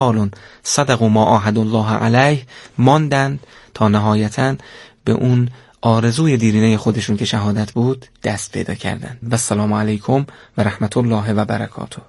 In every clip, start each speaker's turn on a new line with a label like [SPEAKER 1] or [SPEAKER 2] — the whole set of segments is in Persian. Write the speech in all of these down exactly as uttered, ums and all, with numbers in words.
[SPEAKER 1] رجال صدقوا ما عاهدوا الله علیه ماندند تا نهایتاً به اون آرزوی دیرینه خودشون که شهادت بود دست پیدا کردند. و السلام علیکم و رحمت الله و برکاته.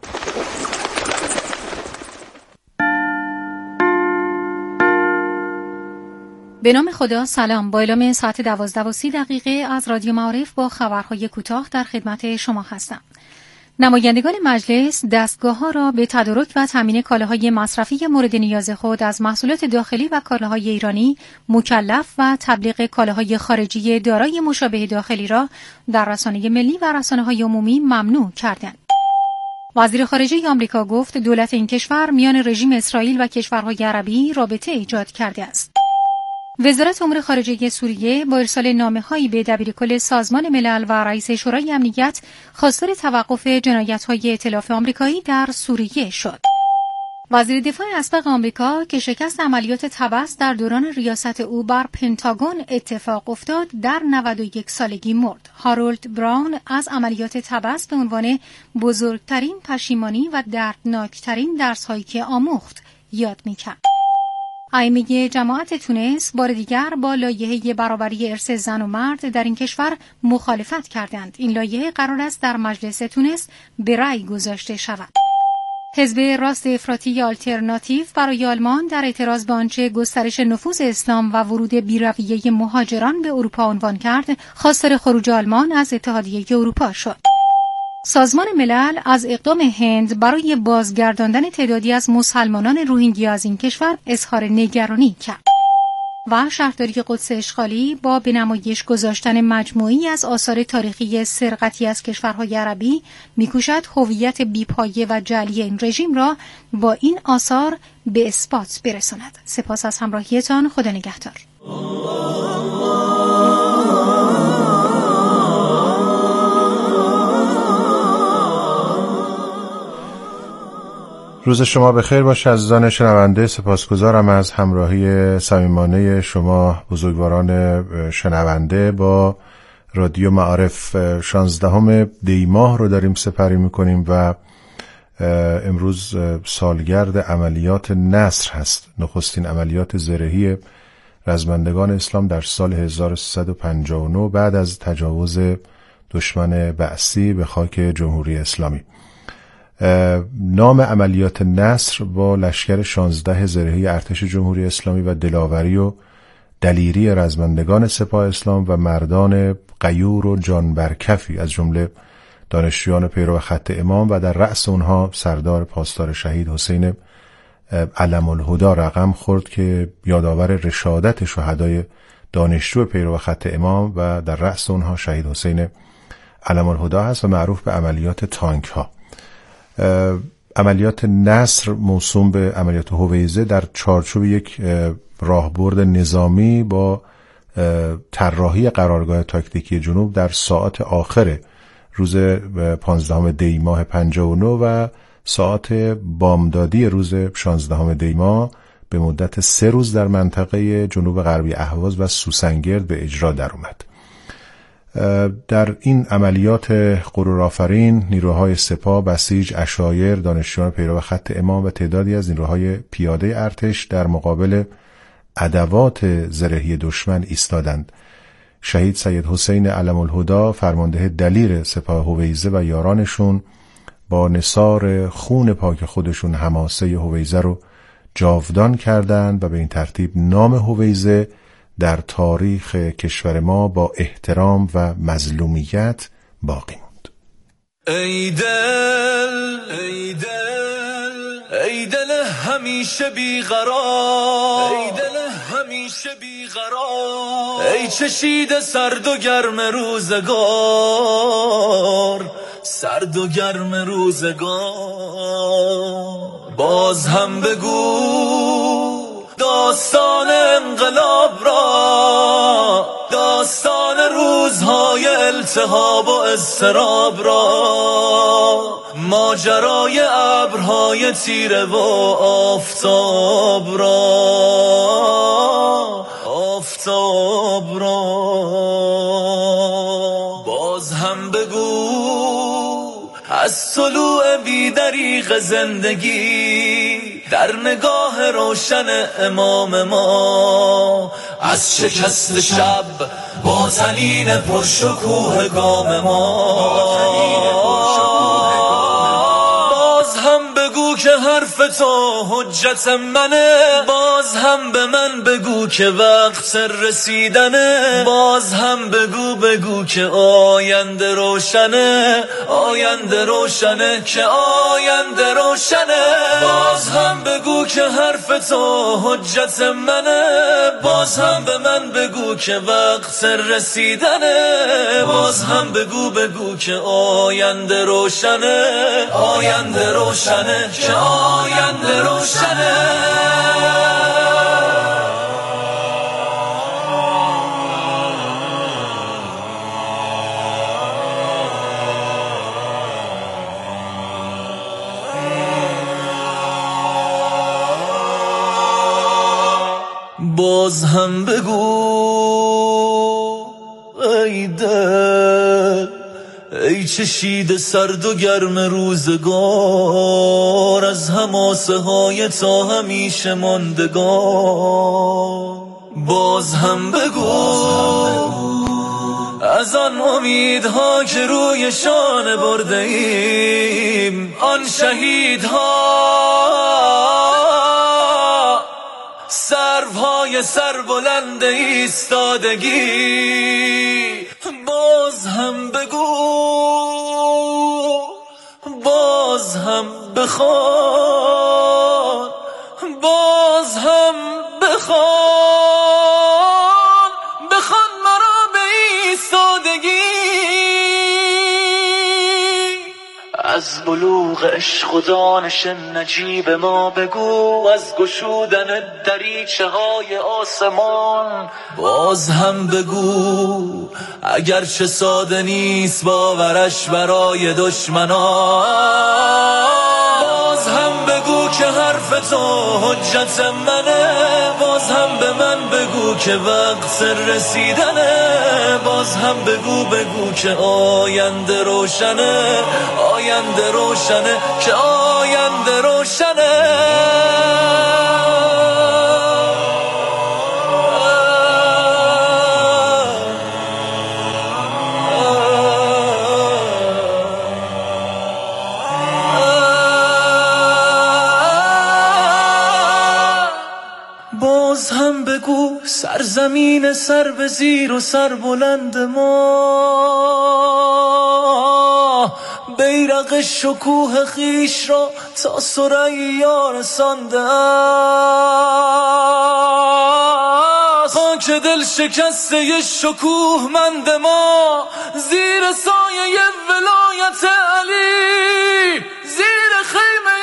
[SPEAKER 2] به نام خدا. سلام. با اعلام ساعت دوازده و سی دقیقه از رادیو معارف با خبرهای کوتاه در خدمت شما هستم. نمایندگان مجلس دستگاه‌ها را به تدارک و تامین کالاهای مصرفی مورد نیاز خود از محصولات داخلی و کالاهای ایرانی مکلف و تبلیغ کالاهای خارجی دارای مشابه داخلی را در رسانه ملی و رسانه‌های عمومی ممنوع کردند. وزیر خارجه آمریکا گفت دولت این کشور میان رژیم اسرائیل و کشورهای عربی رابطه ایجاد کرده است. وزارت امور خارجه سوریه با ارسال نامه‌هایی به دبیرکل سازمان ملل و رئیس شورای امنیت خواستار توقف جنایت‌های ائتلاف آمریکایی در سوریه شد. وزیر دفاع اسبق آمریکا که شکست عملیات تبس در دوران ریاست او بر پنتاگون اتفاق افتاد در نود و یک سالگی مرد. هارولد براون از عملیات تبس به عنوان بزرگترین پشیمانی و دردناکترین درس‌هایی که آموخت یاد می‌کرد. ائمه جماعت تونس بار دیگر با لایحه برابری ارث زن و مرد در این کشور مخالفت کردند. این لایحه قرار است در مجلس تونس به رأی گذاشته شود. حزب راست افراطی آلترناتیو برای آلمان در اعتراض به آنچه گسترش نفوذ اسلام و ورود بی‌رویه مهاجران به اروپا عنوان کرد، خواستار خروج آلمان از اتحادیه اروپا شد. سازمان ملل از اقدام هند برای بازگرداندن تعدادی از مسلمانان روهینگیا از این کشور اظهار نگرانی کرد. و شهرداری قدس اشغالی با به نمایش گذاشتن مجموعی از آثار تاریخی سرقتی از کشورهای عربی می‌کوشد هویت بی‌پایه و جعلی این رژیم را با این آثار به اثبات برساند. سپاس از همراهیتان. خدا نگهدار.
[SPEAKER 3] روز شما بخیر باشه عزیزان شنونده. سپاسگزارم از همراهی صمیمانه شما بزرگواران شنونده. با رادیو معارف شانزدهم دی ماه رو داریم سپری میکنیم و امروز سالگرد عملیات نصر هست، نخستین عملیات زرهی رزمندگان اسلام در سال هزار و سیصد و پنجاه و نه بعد از تجاوز دشمن بعثی به خاک جمهوری اسلامی. نام عملیات نصر با لشکر شانزده زرهی ارتش جمهوری اسلامی و دلاوری و دلیری رزمندگان سپاه اسلام و مردان غیور و جانبرکفی از جمله دانشجویان پیرو خط امام و در رأس اونها سردار پاسدار شهید حسین علم الهدی رقم خورد که یادآور رشادت شهدای دانشجو پیرو خط امام و در رأس اونها شهید حسین علم الهدی هست و معروف به عملیات تانک ها. عملیات نصر موسوم به عملیات هویزه در چارچوب یک راهبرد نظامی با طراحی قرارگاه تاکتیکی جنوب در ساعات آخر روز پانزدهم دی ماه پنجاه و نه و ساعات بامدادی روز شانزدهم دی ماه به مدت سه روز در منطقه جنوب غربی اهواز و سوسنگرد به اجرا در اومد. در این عملیات غرورآفرین نیروهای سپاه، بسیج، عشایر، دانشجویان پیرو خط امام و تعدادی از نیروهای پیاده ارتش در مقابل ادوات زرهی دشمن ایستادند. شهید سید حسین علم الهدی فرمانده دلیر سپاه هویزه و یارانشون با نثار خون پاک خودشون حماسه هویزه رو جاودان کردند و به این ترتیب نام هویزه در تاریخ کشور ما با احترام و مظلومیت باقی موند.
[SPEAKER 4] ای دل ای دل ای دل همیشه بیقرار، ای دل همیشه بیقرار، ای چشیده سرد و گرم روزگار، سرد و گرم روزگار. باز هم بگو داستان انقلاب را، داستان روزهای التهاب و اضطراب را، ماجرای ابرهای تیره و آفتاب را، آفتاب را. باز هم بگو از طلوع بی‌دریغ زندگی در در نگاه روشن امام ما. از شکست شب با تنین پرشکوه گام ما. باز هم بگو که حرف تو حجت منه، باز هم به من بگو که وقت رسیدنه، باز هم بگو بگو که آینده روشنه، آینده روشنه که آینده روشنه. باز هم بگو که حرف تو حجت منه، باز هم به من بگو که وقت رسیدنه، باز هم بگو بگو که آینده روشنه، آینده روشنه که آینده روشنه. باز هم بگو ای دل، ای چشیده سرد و گرم روزگار، از حماسه های تا همیشه ماندگار. باز هم بگو از آن امیدها که روی شانه برده ایم، آن شهیدها سروهای سربلند ایستادگی. باز هم بگو، باز هم بخوان، باز هم بخوان، بخوان مرا به ایستادگی. از بلوغ عشق و دانش نجیب ما بگو، از گشودن دریچه های آسمان. باز هم بگو اگرچه ساده نیست باورش برای دشمنان. باز هم بگو که حرف تو حجت منه، باز هم به من بگو که وقت رسیدنه، باز هم بگو بگو که آینده روشنه، آینده روشنه که آینده روشنه. باز هم بگو سرزمین سر به زیر و سر بلند ما، بیرق شکوه خیش را تا ثریا رسانده است. خاک دل شکسته شکوه مند ما، زیر سایه ولایت علی، زیر خیمه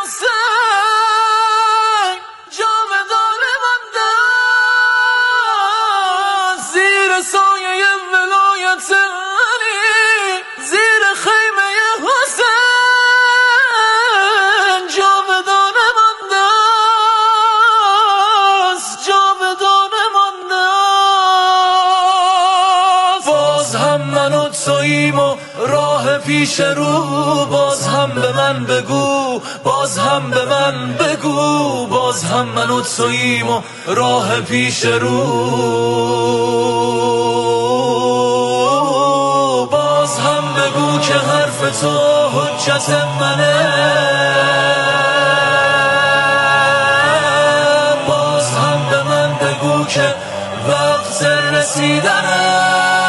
[SPEAKER 4] حسین جاودان مانده است. زیر سایه ولایت علی، زیر خیمه حسین جاودان مانده است، جاودان مانده است. باز هم من و توییم و راه پیش رو، باز هم به من بگو، باز هم به من بگو، باز هم من و توییم و راه پیش رو. باز هم بگو که حرف تو حجت منه، باز هم به من بگو که وقت رسیدنه.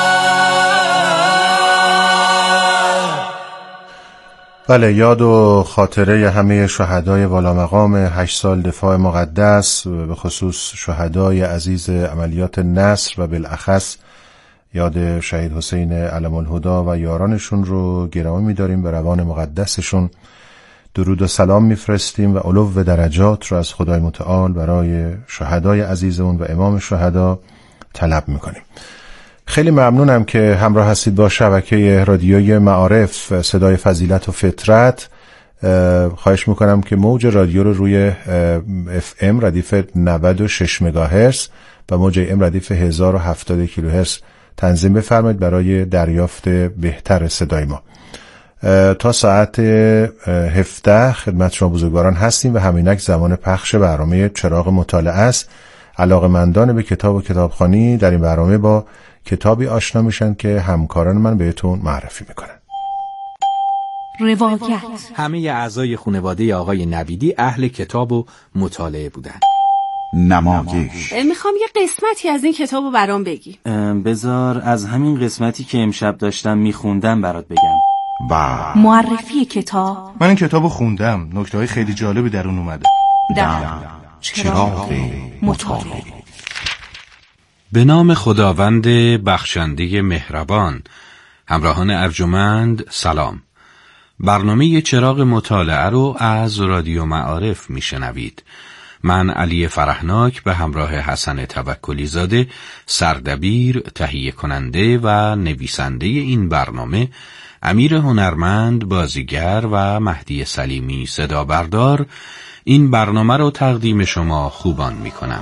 [SPEAKER 3] بله، یاد و خاطره همه شهدای والا مقام هشت سال دفاع مقدس، به خصوص شهدای عزیز عملیات نصر و بالاخص یاد شهید حسین علم الهدا و یارانشون رو گرامی می‌داریم، به روان مقدسشون درود و سلام میفرستیم و علو درجات رو از خدای متعال برای شهدای عزیزمون و امام شهدا طلب می‌کنیم. خیلی ممنونم که همراه هستید با شبکه رادیوی معارف صدای فضیلت و فطرت. خواهش میکنم که موج رادیو رو روی اف ام ردیف نود و شش مگاهرتز و موج ام ردیف هزار و هفتاد کیلوهرتز تنظیم بفرمایید برای دریافت بهتر صدای ما. تا ساعت هفده خدمت شما بزرگواران هستیم و همینک زمان پخش برنامه چراغ مطالعه است. علاقه‌مندان به کتاب و کتابخوانی در این برنامه با کتابی آشنا میشن که همکاران من بهتون معرفی میکنن.
[SPEAKER 2] روایت.
[SPEAKER 5] همه اعضای خانواده آقای نویدی اهل کتاب و مطالعه بودن.
[SPEAKER 6] نمایش.
[SPEAKER 7] میخوام یه قسمتی از این کتابو برام بگی.
[SPEAKER 8] بذار از همین قسمتی که امشب داشتم میخوندم برات بگم.
[SPEAKER 6] و
[SPEAKER 2] معرفی کتاب.
[SPEAKER 9] من این کتابو خوندم، نکته‌های خیلی جالبی در اون اومده.
[SPEAKER 2] در
[SPEAKER 6] چراغ
[SPEAKER 2] مطالعه.
[SPEAKER 10] به نام خداوند بخشنده مهربان. همراهان ارجمند سلام. برنامه چراغ مطالعه رو از رادیو معارف میشنوید. من علی فرحناک به همراه حسن توکلی زاده، سردبیر، تهیه کننده و نویسنده این برنامه، امیر هنرمند، بازیگر و مهدی سلیمی صدا بردار، این برنامه رو تقدیم شما خوبان می کنم.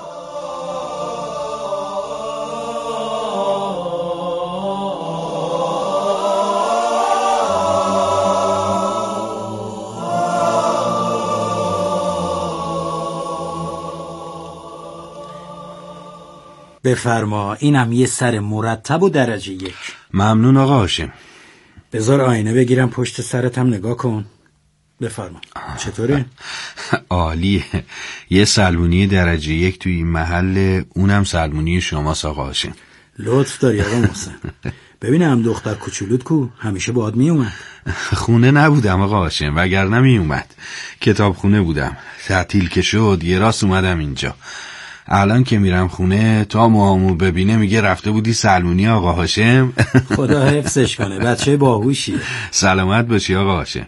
[SPEAKER 11] بفرما، اینم یه سر مرتب و درجه یک.
[SPEAKER 10] ممنون آقا هاشم.
[SPEAKER 11] بذار آینه بگیرم پشت سرتم نگاه کن. بفرما. چطوره؟
[SPEAKER 10] عالیه. یه سلمونی درجه یک توی این محل، اونم سلمونی شماست آقا هاشم.
[SPEAKER 11] لطف داری آقا محسن. ببینم دختر کوچولوت کو همیشه باهات می اومد؟
[SPEAKER 10] خونه نبودم آقا هاشم، وگرنه می اومد. کتاب خونه بودم. تعطیل که شد یه راست اومدم اینجا. الان که میرم خونه تا موامو ببینه میگه رفته بودی سلمونی آقا هاشم.
[SPEAKER 11] خدا حفظش کنه، بچه باهوشیه.
[SPEAKER 10] سلامت باشی آقا هاشم.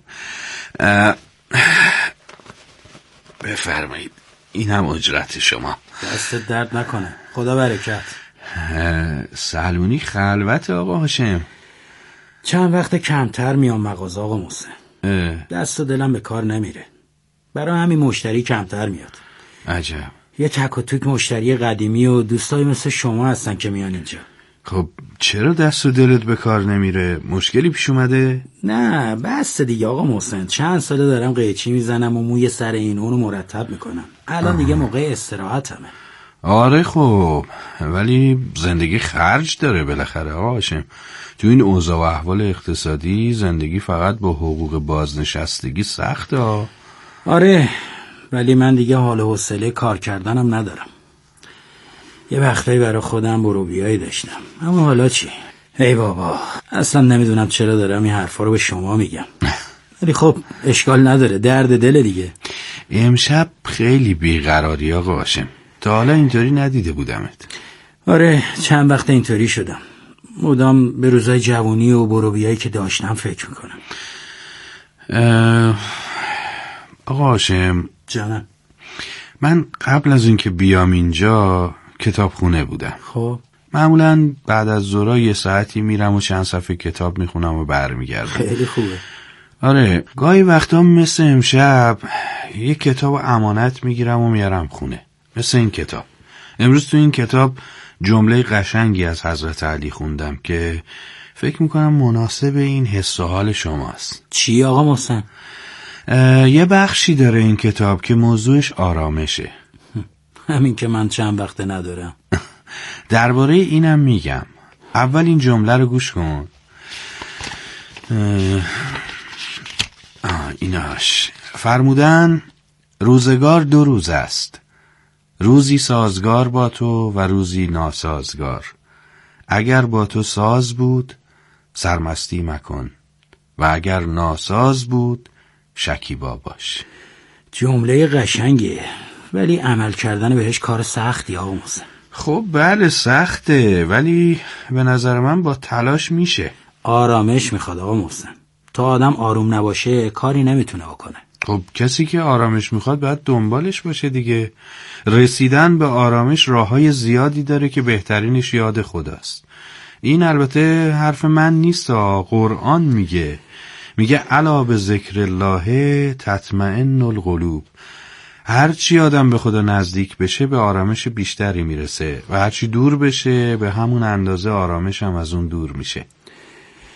[SPEAKER 10] بفرمایید، این هم اجرت شما.
[SPEAKER 11] دست درد نکنه، خدا برکت.
[SPEAKER 10] سلمونی خلوت آقا هاشم.
[SPEAKER 11] چند وقت کمتر میام مغازه آقا محسن. دست و دلم به کار نمیره، برای همین مشتری کمتر میاد.
[SPEAKER 10] عجب.
[SPEAKER 11] یه تک و توک مشتری قدیمی و دوستای مثل شما هستن که میان اینجا.
[SPEAKER 10] خب چرا دست و دلت به کار نمیره؟ مشکلی پیش اومده؟
[SPEAKER 11] نه بس دیگه آقا محسن، چند ساله دارم قیچی میزنم و موی سر این اونو مرتب میکنم. الان دیگه موقع استراحتمه.
[SPEAKER 10] آره خب، ولی زندگی خرج داره بالاخره آقا هاشم. تو این اوضاع و احوال اقتصادی زندگی فقط با حقوق بازنشستگی سخته.
[SPEAKER 11] آره، ولی من دیگه حال و حوصله کار کردنم ندارم. یه وقتایی برای خودم بروبیایی داشتم، اما حالا چی؟ ای بابا، اصلا نمیدونم چرا دارم این حرفا رو به شما میگم. ولی خب اشکال نداره، درد دل دیگه.
[SPEAKER 10] امشب خیلی بیقراری آقا هاشم، تا حالا اینطوری ندیده بودمت.
[SPEAKER 11] آره، چند وقت اینطوری شدم. مدام به روزای جوانی و بروبیایی که داشتم فکر میکنم.
[SPEAKER 10] اه... آقا هاشم
[SPEAKER 11] جانم،
[SPEAKER 10] من قبل از اینکه بیام اینجا کتابخونه بودم.
[SPEAKER 11] خب
[SPEAKER 10] معمولا بعد از ظهر یه ساعتی میرم و چند صفحه کتاب میخونم و برمیگردم.
[SPEAKER 11] خیلی خوبه.
[SPEAKER 10] آره، گاهی وقتا مثل امشب یه کتاب امانت میگیرم و میارم خونه، مثل این کتاب. امروز تو این کتاب جمله قشنگی از حضرت علی خوندم که فکر میکنم مناسب این حس و حال شماست.
[SPEAKER 11] چی آقا محسن؟
[SPEAKER 10] یه بخشی داره این کتاب که موضوعش آرامشه.
[SPEAKER 11] همین که من چند وقت ندارم.
[SPEAKER 10] درباره اینم میگم. اول این جمله رو گوش کن. آه ایناش فرمودن روزگار دو روز است، روزی سازگار با تو و روزی ناسازگار. اگر با تو ساز بود سرمستی مکن و اگر ناساز بود شکیبا باش.
[SPEAKER 11] جمله قشنگه، ولی عمل کردن بهش کار سختی آقا محسن.
[SPEAKER 10] خب بله سخته، ولی به نظر من با تلاش میشه.
[SPEAKER 11] آرامش میخواد آقا محسن. تا آدم آروم نباشه کاری نمیتونه بکنه.
[SPEAKER 10] خب کسی که آرامش میخواد باید دنبالش باشه دیگه. رسیدن به آرامش راههای زیادی داره که بهترینش یاد خداست. این البته حرف من نیست، قرآن میگه. میگه الا به ذکر الله تطمئن القلوب. هرچی آدم به خدا نزدیک بشه به آرامش بیشتری میرسه و هرچی دور بشه به همون اندازه آرامش هم از اون دور میشه.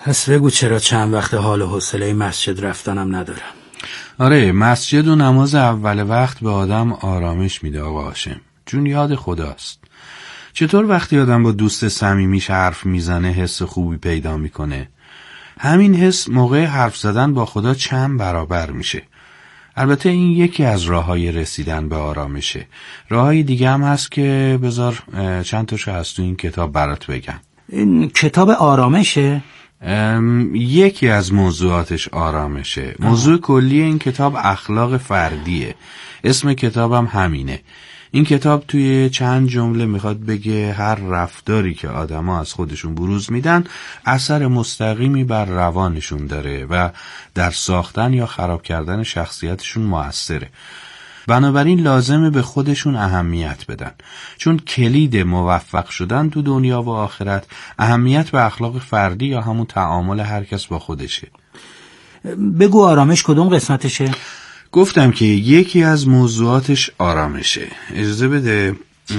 [SPEAKER 11] پس بگو چرا چند وقت حال و حوصله مسجد رفتنم ندارم.
[SPEAKER 10] آره، مسجد و نماز اول وقت به آدم آرامش میده آقا هاشم، چون یاد خداست. چطور وقتی آدم با دوست صمیمیش حرف میزنه حس خوبی پیدا میکنه، همین حس موقع حرف زدن با خدا چند برابر میشه. البته این یکی از راههای رسیدن به آرامشه. راههای دیگه هم هست که بذار چند تاشو از تو این کتاب برات بگم.
[SPEAKER 11] این کتاب آرامشه؟
[SPEAKER 10] یکی از موضوعاتش آرامشه. موضوع کلی این کتاب اخلاق فردیه. اسم کتابم همینه. این کتاب توی چند جمله میخواد بگه هر رفتاری که آدما از خودشون بروز میدن اثر مستقیمی بر روانشون داره و در ساختن یا خراب کردن شخصیتشون مؤثره. بنابراین لازمه به خودشون اهمیت بدن، چون کلید موفق شدن تو دنیا و آخرت اهمیت به اخلاق فردی یا همون تعامل هر کس با خودشه.
[SPEAKER 11] بگو آرامش کدوم قسمتشه؟
[SPEAKER 10] گفتم که یکی از موضوعاتش آرامشه. اجازه بده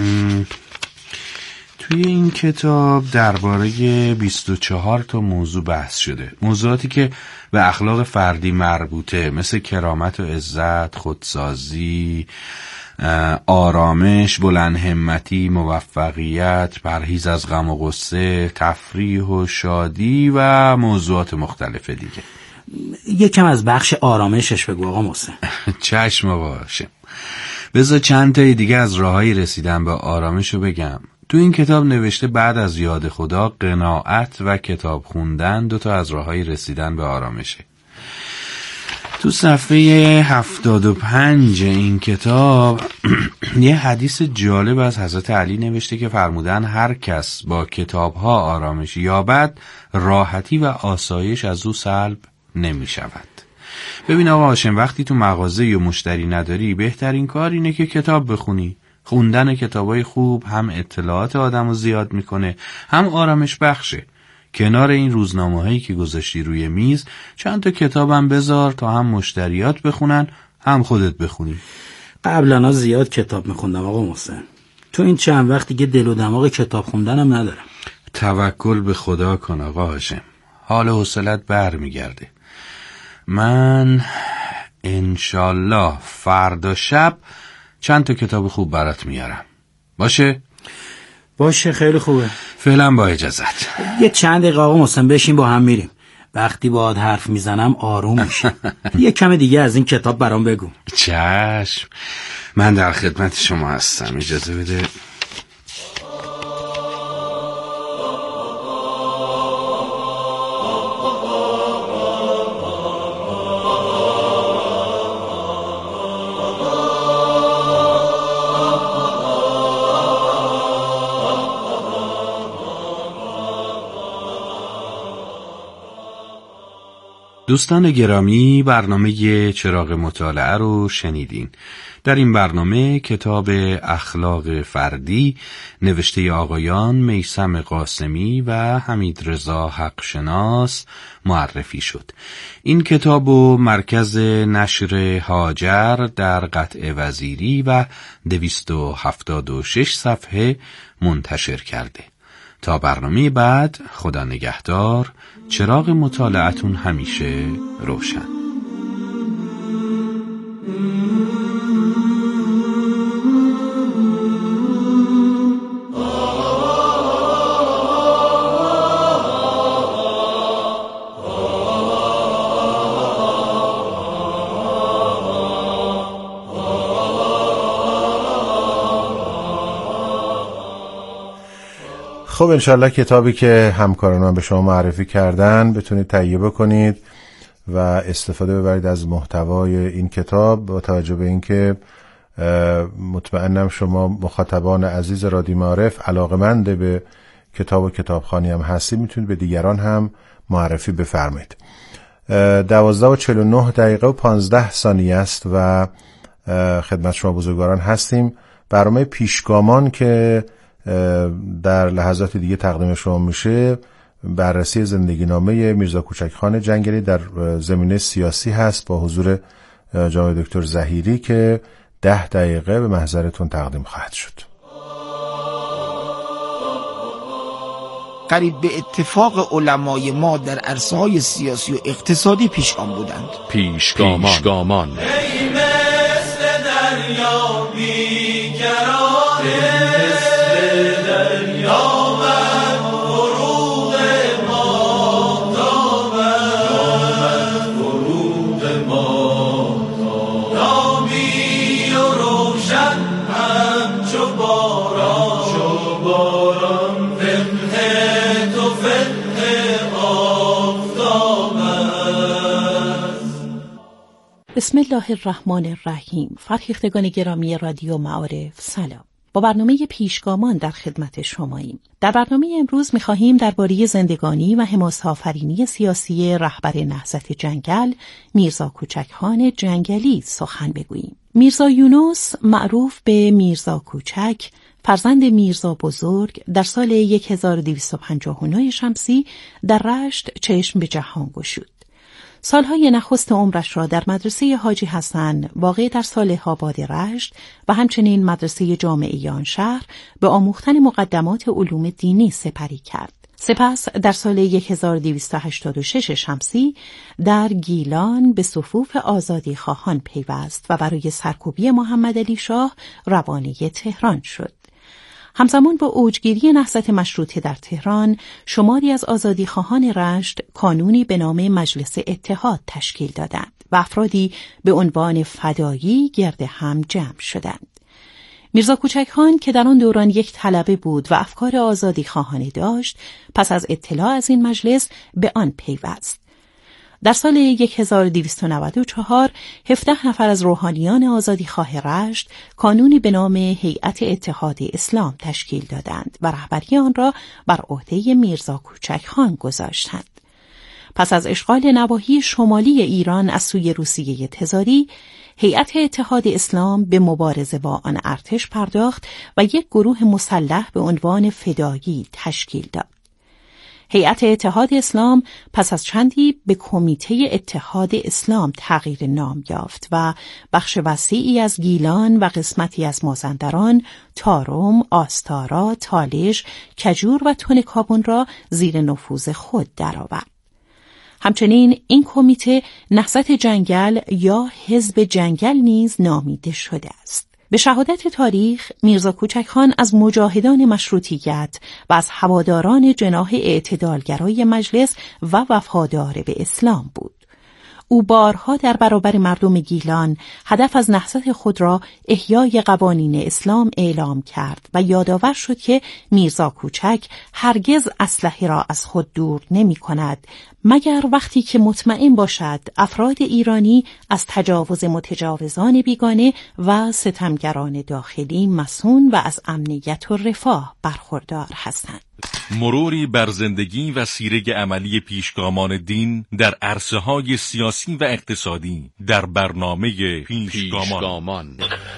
[SPEAKER 10] توی این کتاب درباره بیست و چهار تا موضوع بحث شده، موضوعاتی که به اخلاق فردی مربوطه، مثل کرامت و عزت، خودسازی، آرامش، بلند همتی، موفقیت، پرهیز از غم و غصه، تفریح و شادی و موضوعات مختلف دیگه.
[SPEAKER 11] یکم از بخش آرامشش بگو آقا محسن.
[SPEAKER 10] چشم باشه. بذار چند تای دیگه از راههای رسیدن به آرامشو بگم. تو این کتاب نوشته بعد از یاد خدا، قناعت و کتاب خوندن دو تا از راههای رسیدن به آرامشه. تو صفحه هفتاد و پنج این کتاب یه حدیث جالب از حضرت علی نوشته که فرمودن هر کس با کتابها آرامش یابد، راحتی و آسایش از او سلب نمی شود. ببین آقا هاشم، وقتی تو مغازه یا مشتری نداری، بهترین کار اینه که کتاب بخونی. خوندن کتابای خوب هم اطلاعات آدمو زیاد میکنه، هم آرامش بخشه. کنار این روزنامه‌هایی که گذاشتی روی میز، چند تا کتابم بذار تا هم مشتریات بخونن، هم خودت بخونی.
[SPEAKER 11] قبلا زیاد کتاب میخوندم آقا محسن، تو این چند وقت دیگه دل و دماغ کتاب خوندنم ندارم.
[SPEAKER 10] توکل به خدا کن آقا هاشم، حال و حوصلت برمیگرده. من انشالله فردا شب چند تا کتاب خوب برات میارم. باشه؟
[SPEAKER 11] باشه، خیلی خوبه.
[SPEAKER 10] فعلا با اجازت.
[SPEAKER 11] یه چند دقیقه آقا محسن بشین با هم میریم. وقتی باهات حرف میزنم آروم میشی. یه کم دیگه از این کتاب برام بگو.
[SPEAKER 10] چشم، من در خدمت شما هستم. اجازه بده. دوستان گرامی، برنامه چراغ مطالعه رو شنیدین. در این برنامه کتاب اخلاق فردی نوشته آقایان میثم قاسمی و حمیدرضا حقشناس معرفی شد. این کتاب و مرکز نشر هاجر در قطع وزیری و دویست و هفتاد و شش صفحه منتشر کرده. تا برنامه بعد، خدا نگهدار. چراغ مطالعتون همیشه روشن.
[SPEAKER 3] خب انشالله کتابی که همکاران من به شما معرفی کردن بتونید تهیه بکنید و استفاده ببرید از محتوای این کتاب، با توجه به اینکه مطمئنم شما مخاطبان عزیز رادیو معارف علاقه‌مند به کتاب و کتابخوانی هم هستید، میتونید به دیگران هم معرفی بفرمایید. دوازده و چهل و نه دقیقه و پانزده ثانیه است و خدمت شما بزرگواران هستیم. برنامه پیشگامان که در لحظات دیگه تقدیم شما میشه، بررسی زندگی نامه میرزا کوچکخان جنگلی در زمینه سیاسی هست با حضور جناب دکتر ظهیری که ده دقیقه به محضرتون تقدیم خواهد شد.
[SPEAKER 12] قریب به اتفاق علمای ما در عرصه‌های سیاسی و اقتصادی پیشگام بودند.
[SPEAKER 10] پیشگامان, پیشگامان.
[SPEAKER 4] ای مثل دریا بی‌قرار، مثل دریا من فروغ ماهتاب، من فروغ ماهتاب، نامی و روشن همچو باران، چو باران فقه تو فقه آفتاب است.
[SPEAKER 13] بسم الله الرحمن الرحیم. فرهیختگان گرامی رادیو معارف، سلام. با برنامه پیشگامان در خدمت شماییم. در برنامه امروز می‌خواهیم درباره زندگانی و حماسه‌آفرینی سیاسی رهبر نهضت جنگل میرزا کوچکخان جنگلی سخن بگوییم. میرزا یونس، معروف به میرزا کوچک، فرزند میرزا بزرگ، در سال هزار و دویست و پنجاه و نه شمسی در رشت چشم به جهان گشود. سالهای نخست عمرش را در مدرسه حاجی حسن واقع در صالح آباد رشت و همچنین مدرسه جامعه آن شهر به آموختن مقدمات علوم دینی سپری کرد. سپس در سال هزار و دویست و هشتاد و شش شمسی در گیلان به صفوف آزادی خواهان پیوست و برای سرکوبی محمد علی شاه روانه تهران شد. همزمان با اوجگیری نهضت مشروطه در تهران، شماری از آزادیخواهان رشت کانونی به نام مجلس اتحاد تشکیل دادند و افرادی به عنوان فدایی گرد هم جمع شدند. میرزا کوچکخان که در آن دوران یک طلبه بود و افکار آزادیخواهانه داشت، پس از اطلاع از این مجلس به آن پیوست. در سال هزار و دویست و نود و چهار هفده نفر از روحانیان آزادیخواه رشت کانونی به نام هیئت اتحاد اسلام تشکیل دادند و رهبری آن را بر عهده میرزا کوچکخان گذاشتند. پس از اشغال نواحی شمالی ایران از سوی روسیه تزاری، هیئت اتحاد اسلام به مبارزه با آن ارتش پرداخت و یک گروه مسلح به عنوان فدایی تشکیل داد. هیئت اتحاد اسلام پس از چندی به کمیته اتحاد اسلام تغییر نام یافت و بخش وسیعی از گیلان و قسمتی از مازندران، تارم، آستارا، تالش، کجور و تونکابون را زیر نفوذ خود درآورد. همچنین این کمیته نهضت جنگل یا حزب جنگل نیز نامیده شده است. به شهادت تاریخ، میرزا کوچکخان از مجاهدان مشروطیت و از هواداران جناح اعتدالگرای مجلس و وفادار به اسلام بود. او بارها در برابر مردم گیلان هدف از نهضت خود را احیای قوانین اسلام اعلام کرد و یادآور شد که میرزا کوچک هرگز اسلحه را از خود دور نمی کند مگر وقتی که مطمئن باشد افراد ایرانی از تجاوز متجاوزان بیگانه و ستمگران داخلی مصون و از امنیت و رفاه برخوردار هستند.
[SPEAKER 10] مروری بر زندگی و سیره عملی پیشگامان دین در عرصه‌های سیاسی و اقتصادی در برنامه پیشگامان, پیشگامان.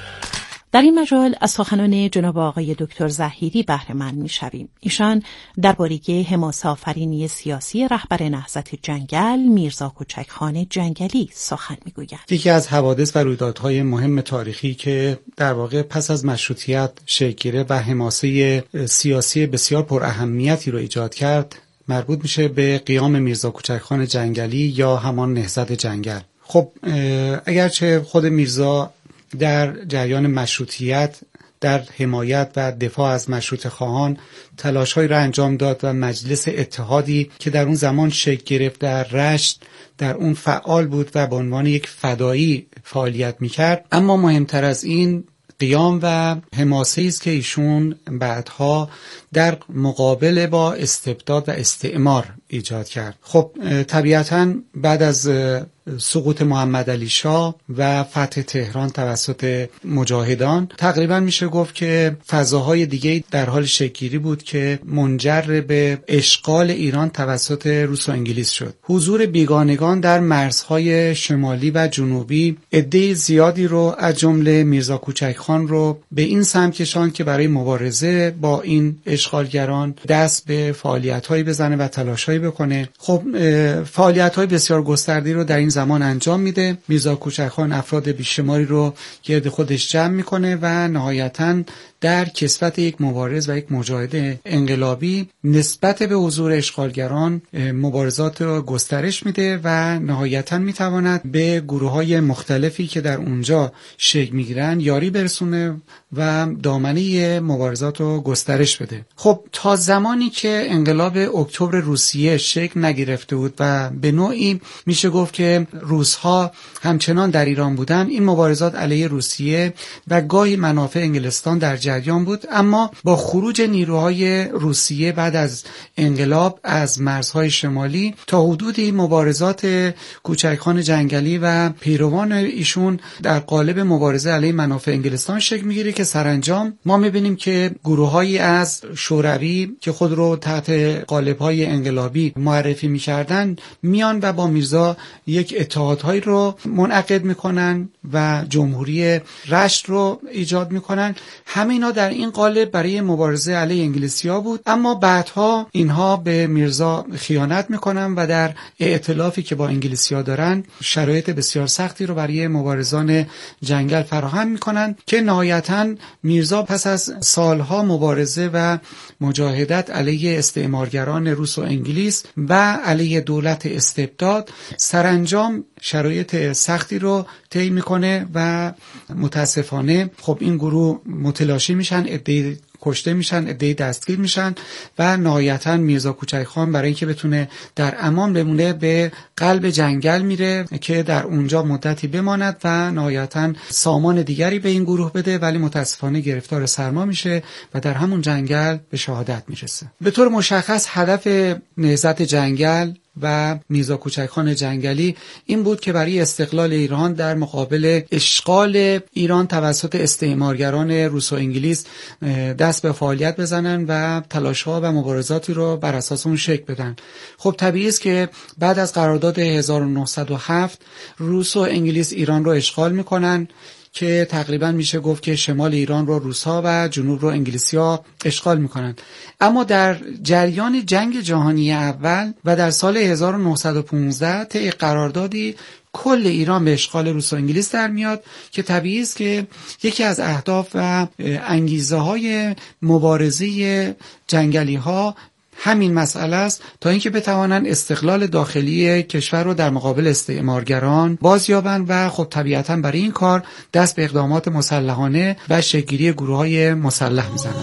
[SPEAKER 13] در این مجال از سخنان جناب آقای دکتر زهیری بهره مند می‌شویم. ایشان درباره حماسه‌آفرینی سیاسی رهبر نهضت جنگل میرزا کوچکخان جنگلی سخن می‌گویند.
[SPEAKER 14] یکی از حوادث و رویدادهای مهم تاریخی که در واقع پس از مشروطیت شکل گرفت و حماسه سیاسی بسیار پر اهمیتی رو ایجاد کرد، مربوط میشه به قیام میرزا کوچکخان جنگلی یا همان نهضت جنگل. خب اگرچه خود میرزا در جریان مشروطیت در حمایت و دفاع از مشروطه خواهان تلاش‌هایی را انجام داد و مجلس اتحادی که در اون زمان شکل گرفت در رشت در اون فعال بود و به عنوان یک فدایی فعالیت می‌کرد. اما مهمتر از این قیام و حماسه‌ای است که ایشون بعدها در مقابله با استبداد و استعمار ایجاد کرد. خب طبیعتاً بعد از سقوط محمد علی شاه و فتح تهران توسط مجاهدان تقریبا میشه گفت که فضاهای دیگه در حال شکل‌گیری بود که منجر به اشغال ایران توسط روس و انگلیس شد. حضور بیگانگان در مرزهای شمالی و جنوبی عده زیادی رو از جمله میرزا کوچکخان رو به این سمت کشاند که برای مبارزه با این اشغالگران دست به فعالیت‌هایی بزنه و تلاش‌هایی بکنه. خب فعالیت‌های بسیار گسترده‌ای رو در این زمان انجام میده. میرزا کوچکخان افراد بیشماری رو گرد خودش جمع میکنه و نهایتاً در کسوت یک مبارز و یک مجاهد انقلابی نسبت به حضور اشغالگران مبارزات رو گسترش میده و نهایتاً میتواند به گروه‌های مختلفی که در اونجا شکل میگیرن یاری برسونه و دامنه مبارزات رو گسترش بده. خب تا زمانی که انقلاب اکتبر روسیه شکل نگرفته بود و به نوعی میشه گفت که روس‌ها همچنان در ایران بودن، این مبارزات علیه روسیه و گاهی منافع انگلستان در جریان بود. اما با خروج نیروهای روسیه بعد از انقلاب از مرزهای شمالی تا حدودی مبارزات کوچکخان جنگلی و پیروان ایشون در قالب مبارزه علیه منافع انگلستان شکل میگیره که سرانجام ما میبینیم که گروهایی از شوروی که خود رو تحت قالب‌های انقلابی معرفی می‌کردن میان و با میرزا یک اتحادهایی رو منعقد میکنن و جمهوری رشت رو ایجاد میکنن. همه اینا در این قالب برای مبارزه علیه انگلیسی‌ها بود، اما بعدها اینها به میرزا خیانت میکنن و در ائتلافی که با انگلیسی‌ها دارن شرایط بسیار سختی رو برای مبارزان جنگل فراهم میکنن که نهایتاً میرزا پس از سالها مبارزه و مجاهدت علیه استعمارگران روس و انگلیس و علیه دولت استبداد سرانجام شرایط سختی رو طی میکنه و متاسفانه خب این گروه متلاشی میشن، عده‌ای کشته میشن، عده‌ای دستگیر میشن و نهایتاً میرزا کوچکخان برای اینکه بتونه در امان بمونه به قلب جنگل میره که در اونجا مدتی بماند و نهایتاً سامان دیگری به این گروه بده، ولی متاسفانه گرفتار سرما میشه و در همون جنگل به شهادت میرسه. به طور مشخص هدف نهضت جنگل و میرزا کوچکخان جنگلی این بود که برای استقلال ایران در مقابل اشغال ایران توسط استعمارگران روس و انگلیس دست به فعالیت بزنن و تلاش‌ها و مبارزاتی رو بر اساس اون شکل بدن. خب طبیعی است که بعد از قرارداد هزار و نهصد و هفت روس و انگلیس ایران رو اشغال میکنن که تقریبا میشه گفت که شمال ایران رو روس‌ها و جنوب رو انگلیسی‌ها اشغال میکنن. اما در جریان جنگ جهانی اول و در سال هزار و نهصد و پانزده طی قراردادی کل ایران به اشغال روس و انگلیس در میاد که طبیعی است که یکی از اهداف و انگیزه های مبارزه جنگلی ها همین مسئله است تا اینکه بتوانند استقلال داخلی کشور رو در مقابل استعمارگران بازیابند و خب طبیعتاً برای این کار دست به اقدامات مسلحانه و شکل‌گیری گروه‌های مسلح میزنند.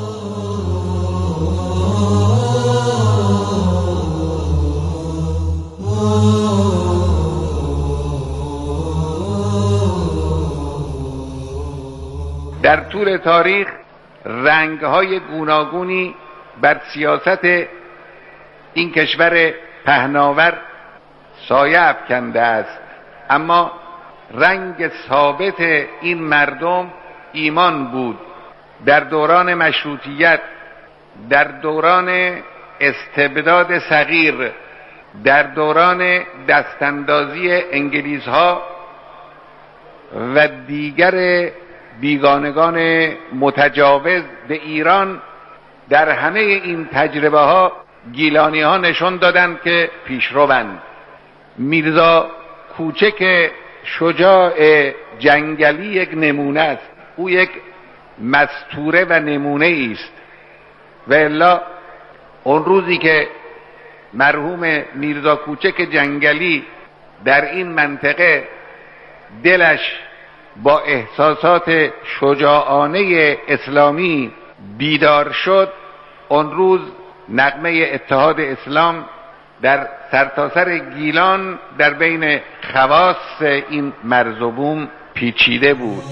[SPEAKER 15] در طول تاریخ رنگ‌های گوناگونی بر سیاست این کشور پهناور سایه افکنده است، اما رنگ ثابت این مردم ایمان بود. در دوران مشروطیت، در دوران استبداد صغیر، در دوران دستاندازی انگلیس‌ها و دیگر بیگانگان متجاوز به ایران، در همه این تجربه ها گیلانی ها نشون دادند که پیشروند. میرزا کوچک شجاع جنگلی یک نمونه است، او یک مستوره و نمونه است. و الا اون روزی که مرحوم میرزا کوچک جنگلی در این منطقه دلش با احساسات شجاعانه اسلامی بیدار شد، اون روز نغمه اتحاد اسلام در سرتاسر گیلان در بین خواص این مرز و بوم پیچیده بود.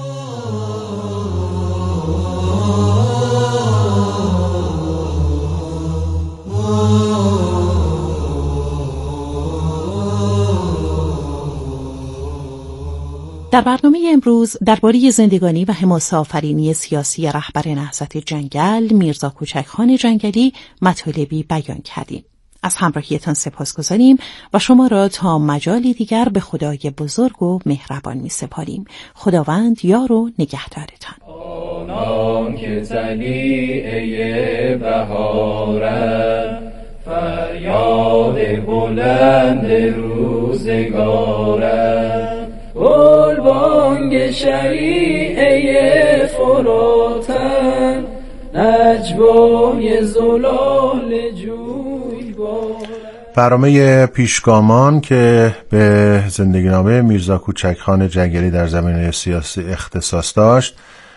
[SPEAKER 13] در برنامه امروز درباره زندگانی و حماسه آفرینی سیاسی رهبر نهضت جنگل میرزا کوچکخان جنگلی مطالبی بیان کردیم. از همراهیتان سپاسگزاریم و شما را تا مجالی دیگر به خدای بزرگ و مهربان می سپاریم. خداوند یار و نگهدارتان.
[SPEAKER 16] آنان که طلیعه بهارند فریاد بلند روزگارم، گلبانگ شریعه فراتم، نجوای زلال جوی بارم.
[SPEAKER 3] برنامه پیشگامان که به زندگی نامه میرزا کوچک خان جنگلی در زمینه سیاسی اختصاص داشت